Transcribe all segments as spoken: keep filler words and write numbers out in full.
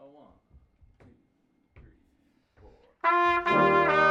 one, two, three, four.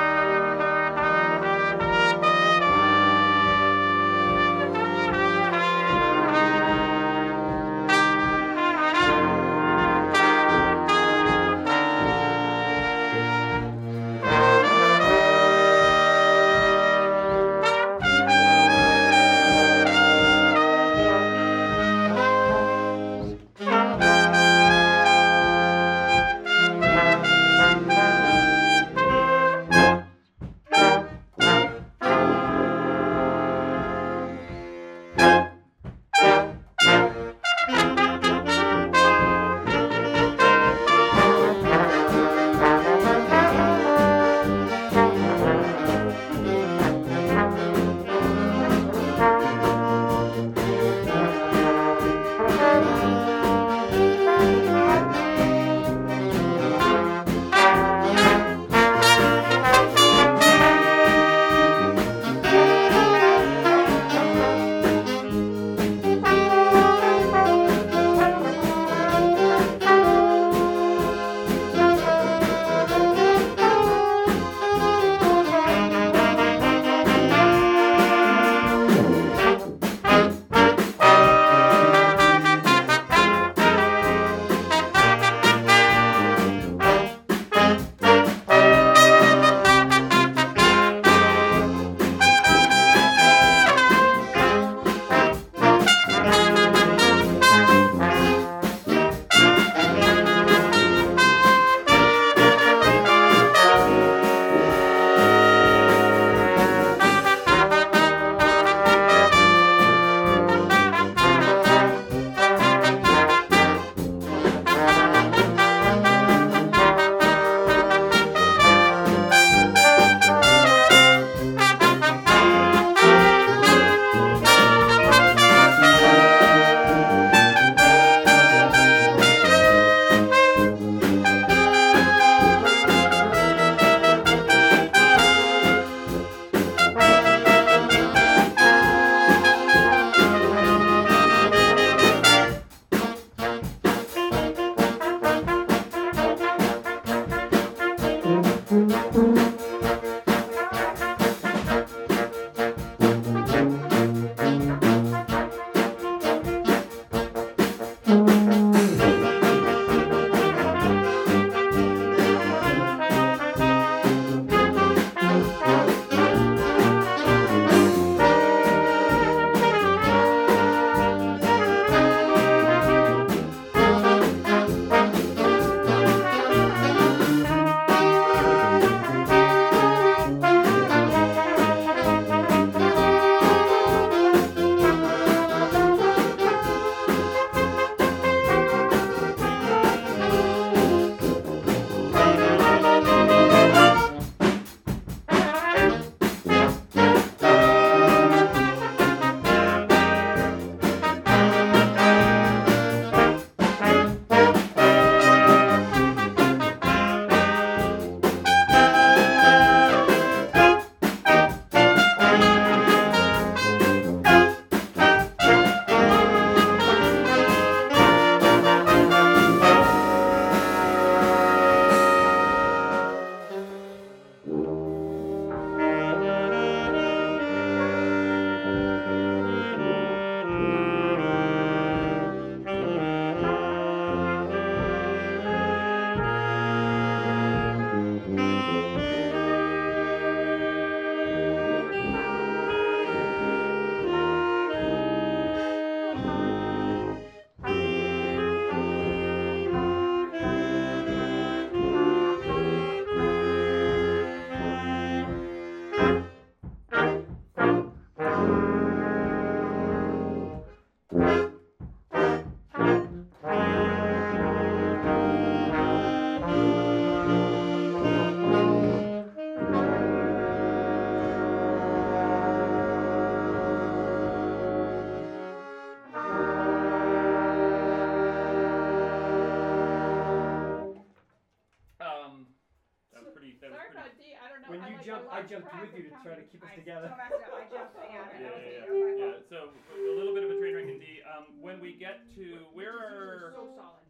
When you jumped, I jumped with you to try to keep us I, together. So that's it. I jumped. Yeah, Yeah, that yeah, was me. yeah, That was my yeah. fault. So a little bit of a train wreck in D. Um, when we get to where Which is are so solid.